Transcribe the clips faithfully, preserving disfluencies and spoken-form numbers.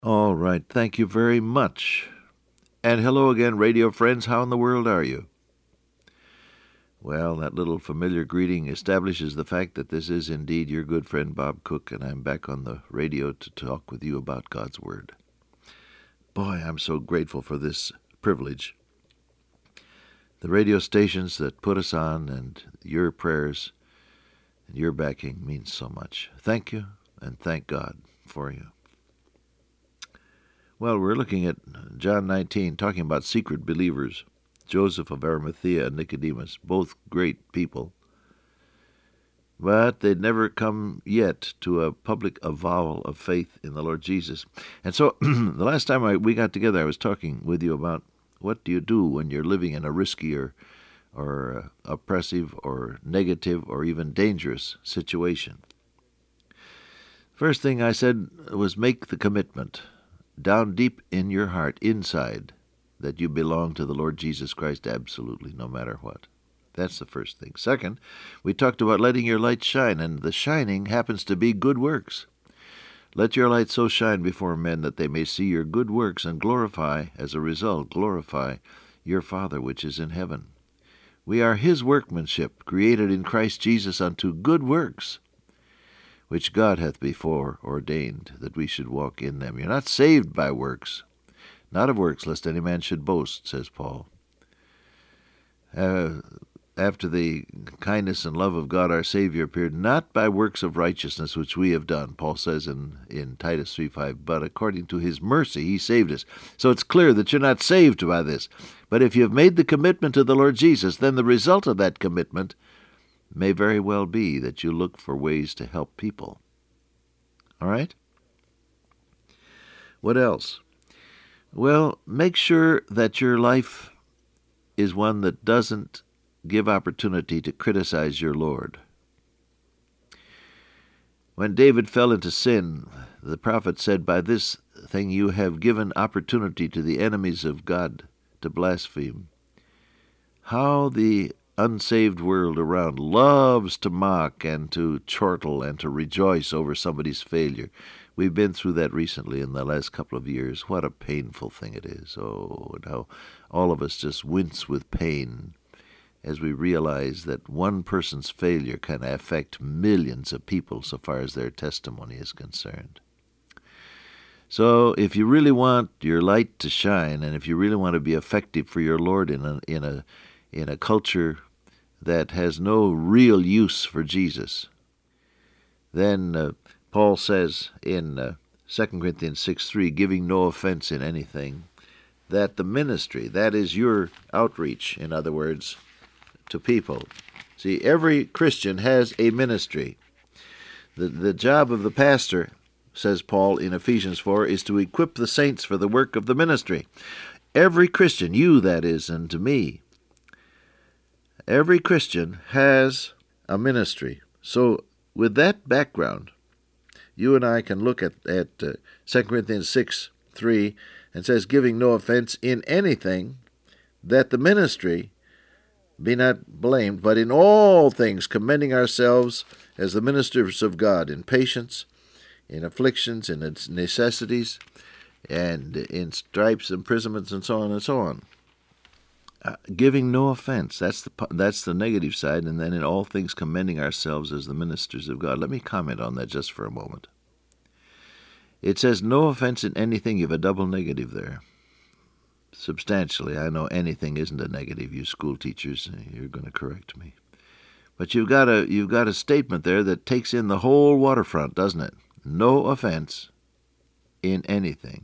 All right. Thank you very much. And hello again, radio friends. How in the world are you? Well, that little familiar greeting establishes the fact that this is indeed your good friend Bob Cook, and I'm back on the radio to talk with you about God's Word. Boy, I'm so grateful for this privilege. The radio stations that put us on and your prayers and your backing means so much. Thank you, and thank God for you. Well, we're looking at John nineteen, talking about secret believers, Joseph of Arimathea and Nicodemus, both great people. But they'd never come yet to a public avowal of faith in the Lord Jesus. And so the last time I, we got together, I was talking with you about what do you do when you're living in a risky or, or uh, oppressive or negative or even dangerous situation. First thing I said was make the commitment down deep in your heart, inside, that you belong to the Lord Jesus Christ absolutely, no matter what. That's the first thing. Second, we talked about letting your light shine, and the shining happens to be good works. Let your light so shine before men that they may see your good works and glorify, as a result, glorify your Father which is in heaven. We are His workmanship, created in Christ Jesus unto good works, which God hath before ordained that we should walk in them. You're not saved by works, not of works, lest any man should boast, says Paul. Uh, after the kindness and love of God our Savior appeared, not by works of righteousness which we have done, Paul says in, in Titus three five, but according to His mercy He saved us. So it's clear that you're not saved by this. But if you have made the commitment to the Lord Jesus, then the result of that commitment may very well be that you look for ways to help people. All right? What else? Well, make sure that your life is one that doesn't give opportunity to criticize your Lord. When David fell into sin, the prophet said, by this thing you have given opportunity to the enemies of God to blaspheme. How the unsaved world around loves to mock and to chortle and to rejoice over somebody's failure. We've been through that recently in the last couple of years. What a painful thing it is. Oh, and how all of us just wince with pain as we realize that one person's failure can affect millions of people so far as their testimony is concerned. So if you really want your light to shine, and if you really want to be effective for your Lord in a, in a, in a culture that has no real use for Jesus, then uh, Paul says in uh, Second Corinthians six three, giving no offense in anything, that the ministry, that is your outreach, in other words, to people. See, every Christian has a ministry. The, the job of the pastor, says Paul in Ephesians four, is to equip the saints for the work of the ministry. Every Christian, you that is, and to me, every Christian has a ministry. So with that background, you and I can look at, at uh, Second Corinthians six three, and says, giving no offense in anything, that the ministry be not blamed, but in all things commending ourselves as the ministers of God, in patience, in afflictions, in necessities, and in stripes, imprisonments, and so on and so on. Uh, giving no offense, that's the that's the negative side, and then in all things commending ourselves as the ministers of God. Let me comment on that just for a moment. It says no offense in anything. You have a double negative there. Substantially, I know anything isn't a negative. You school teachers, you're going to correct me. But you've got a you've got a statement there that takes in the whole waterfront, doesn't it? No offense in anything.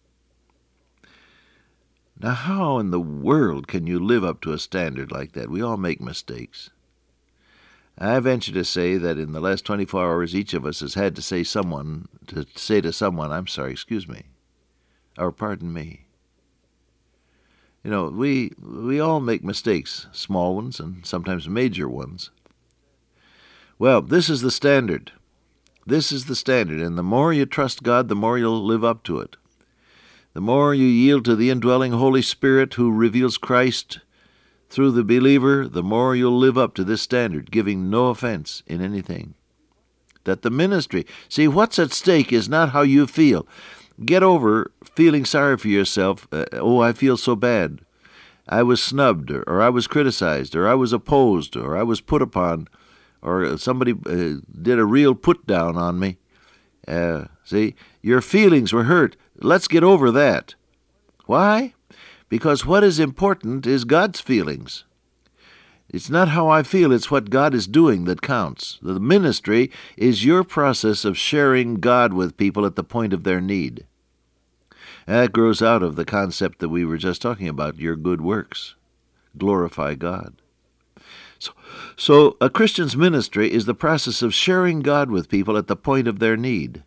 Now, how in the world can you live up to a standard like that? We all make mistakes. I venture to say that in the last twenty-four hours, each of us has had to say someone to say to someone, "I'm sorry, excuse me," or "Pardon me." You know, we we all make mistakes, small ones and sometimes major ones. Well, this is the standard. This is the standard, and the more you trust God, the more you'll live up to it. The more you yield to the indwelling Holy Spirit who reveals Christ through the believer, the more you'll live up to this standard, giving no offense in anything. That the ministry, see, what's at stake is not how you feel. get over feeling sorry for yourself. Uh, oh, I feel so bad. I was snubbed, or, or I was criticized, or I was opposed, or I was put upon, or somebody uh, did a real put down on me. Uh, see, your feelings were hurt. Let's get over that. Why? Because what is important is God's feelings. It's not how I feel, it's what God is doing that counts. The ministry is your process of sharing God with people at the point of their need. And that grows out of the concept that we were just talking about, your good works. Glorify God. So, so a Christian's ministry is the process of sharing God with people at the point of their need.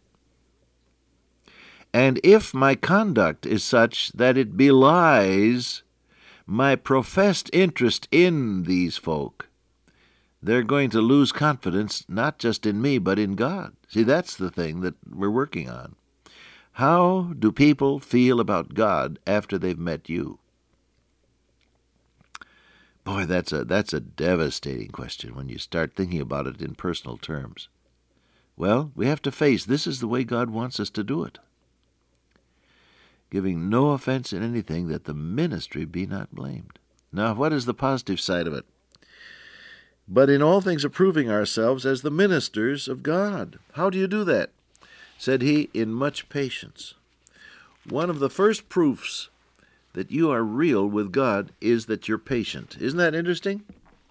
And if my conduct is such that it belies my professed interest in these folk, they're going to lose confidence not just in me, but in God. See, that's the thing that we're working on. How do people feel about God after they've met you? Boy, that's a that's a devastating question when you start thinking about it in personal terms. Well, we have to face this is the way God wants us to do it. Giving no offense in anything, that the ministry be not blamed. Now, what is the positive side of it? But in all things approving ourselves as the ministers of God. How do you do that? Said he, in much patience. One of the first proofs that you are real with God is that you're patient. Isn't that interesting?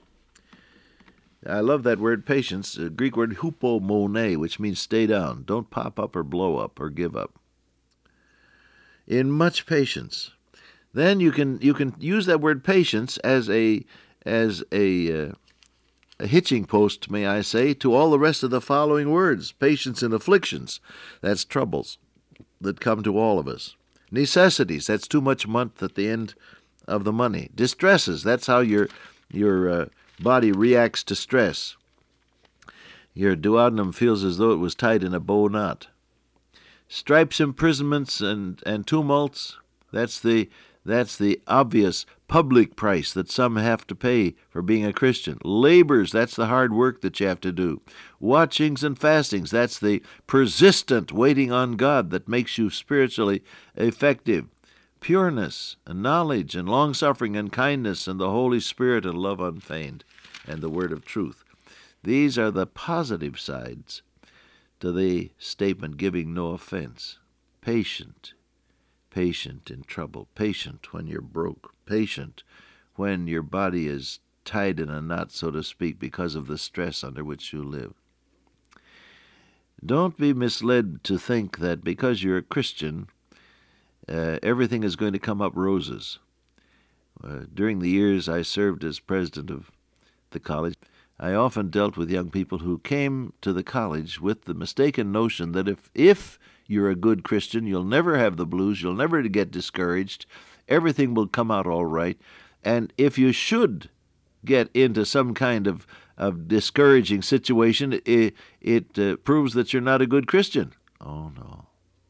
I love that word patience, the Greek word hupomone, which means stay down. Don't pop up or blow up or give up. In much patience. Then you can you can use that word patience as a as a, uh, a hitching post, may I say, to all the rest of the following words. Patience in afflictions, that's troubles that come to all of us. Necessities, that's too much month at the end of the money. Distresses, that's how your your uh, body reacts to stress. Your duodenum feels as though it was tied in a bow knot. Stripes, imprisonments, and, and tumults, that's the that's the obvious public price that some have to pay for being a Christian. Labors, that's the hard work that you have to do. Watchings and fastings, that's the persistent waiting on God that makes you spiritually effective. Pureness, and knowledge, and long-suffering, and kindness, and the Holy Spirit, and love unfeigned, and the word of truth. These are the positive sides to the statement, giving no offense. Patient, patient in trouble, patient when you're broke, patient when your body is tied in a knot, so to speak, because of the stress under which you live. Don't be misled to think that because you're a Christian, uh, everything is going to come up roses. Uh, during the years I served as president of the college, I often dealt with young people who came to the college with the mistaken notion that if if you're a good Christian, you'll never have the blues, you'll never get discouraged, everything will come out all right, and if you should get into some kind of, of discouraging situation, it, it uh, proves that you're not a good Christian. Oh, no.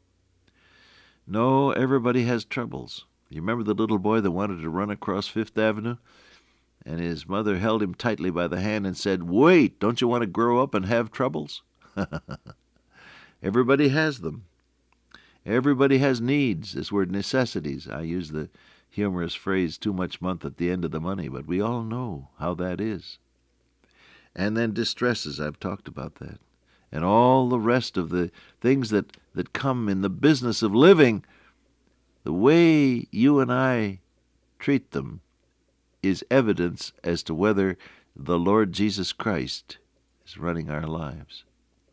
No, everybody has troubles. You remember the little boy that wanted to run across Fifth Avenue? And his mother held him tightly by the hand and said, "Wait, don't you want to grow up and have troubles?" Everybody has them. Everybody has needs. This word necessities. I use the humorous phrase, too much month at the end of the money, but we all know how that is. And then distresses, I've talked about that. And all the rest of the things that, that come in the business of living, the way you and I treat them is evidence as to whether the Lord Jesus Christ is running our lives.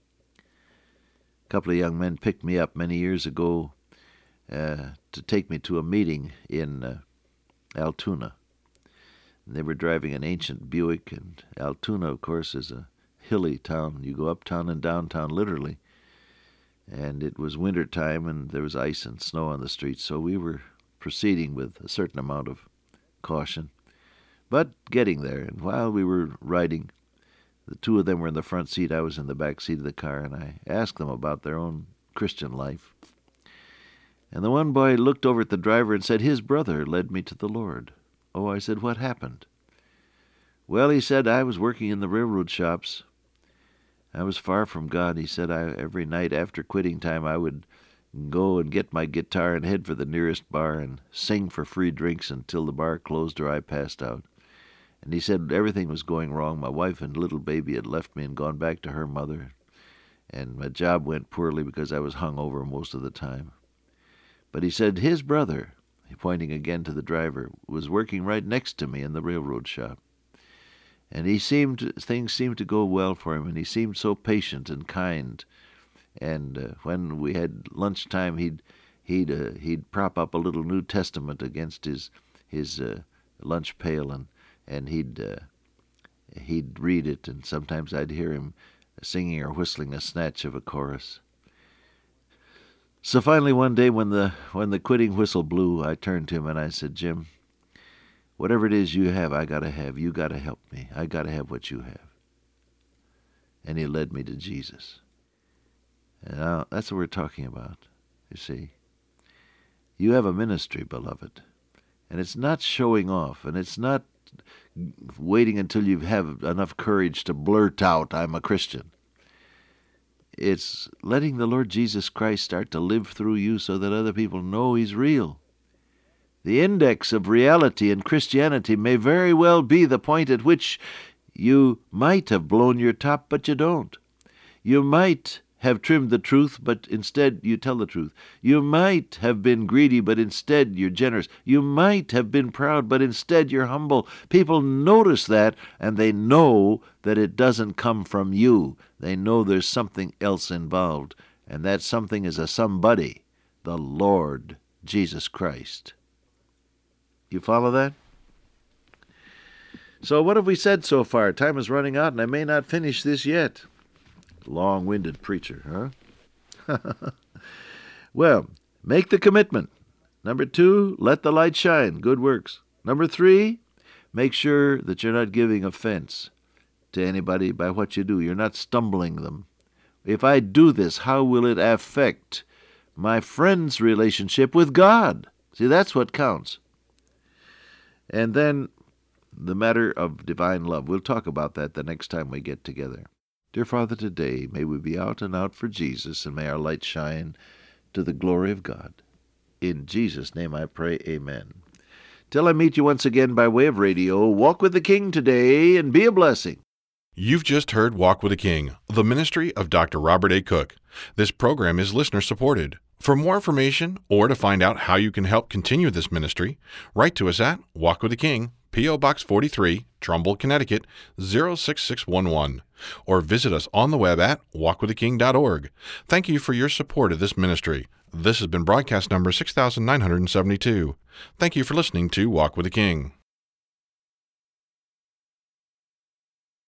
A couple of young men picked me up many years ago uh, to take me to a meeting in uh, Altoona. And they were driving an ancient Buick, and Altoona, of course, is a hilly town. You go uptown and downtown, literally. And it was winter time, and there was ice and snow on the streets, so we were proceeding with a certain amount of caution. But getting there, and while we were riding, the two of them were in the front seat, I was in the back seat of the car, and I asked them about their own Christian life. And the one boy looked over at the driver and said, his brother led me to the Lord. Oh, I said, what happened? Well, he said, I was working in the railroad shops. I was far from God. He said, I, every night after quitting time, I would go and get my guitar and head for the nearest bar and sing for free drinks until the bar closed or I passed out. And he said everything was going wrong. My wife and little baby had left me and gone back to her mother. And my job went poorly because I was hungover most of the time. But he said his brother, pointing again to the driver, was working right next to me in the railroad shop. And he seemed, things seemed to go well for him, and he seemed so patient and kind. And uh, when we had lunchtime, he'd he'd uh, he'd prop up a little New Testament against his his uh, lunch pail, and and he'd uh, he'd read it, and sometimes I'd hear him singing or whistling a snatch of a chorus. So finally, one day when the when the quitting whistle blew, I turned to him and I said, "Jim, whatever it is you have, I gotta have. You gotta help me. I gotta have what you have." And he led me to Jesus. And now, that's what we're talking about, you see. You have a ministry, beloved, and it's not showing off, and it's not waiting until you have enough courage to blurt out, "I'm a Christian." It's letting the Lord Jesus Christ start to live through you so that other people know He's real. The index of reality in Christianity may very well be the point at which you might have blown your top, but you don't. You might have trimmed the truth, but instead you tell the truth. You might have been greedy, but instead you're generous. You might have been proud, but instead you're humble. People notice that, and they know that it doesn't come from you. They know there's something else involved, and that something is a somebody, the Lord Jesus Christ. You follow that? So what have we said so far? Time is running out, and I may not finish this yet. Long-winded preacher, huh? Well, make the commitment. Number two, let the light shine. Good works. Number three, make sure that you're not giving offense to anybody by what you do. You're not stumbling them. If I do this, how will it affect my friend's relationship with God? See, that's what counts. And then the matter of divine love. We'll talk about that the next time we get together. Dear Father, today may we be out and out for Jesus, and may our light shine to the glory of God. In Jesus' name I pray, amen. Till I meet you once again by way of radio, walk with the King today and be a blessing. You've just heard Walk with the King, the ministry of Doctor Robert A. Cook. This program is listener-supported. For more information or to find out how you can help continue this ministry, write to us at Walk with the King, P O. Box forty-three, Trumbull, Connecticut, zero six six one one, or visit us on the web at walk with the king dot org. Thank you for your support of this ministry. This has been broadcast number six thousand nine hundred seventy-two. Thank you for listening to Walk with the King.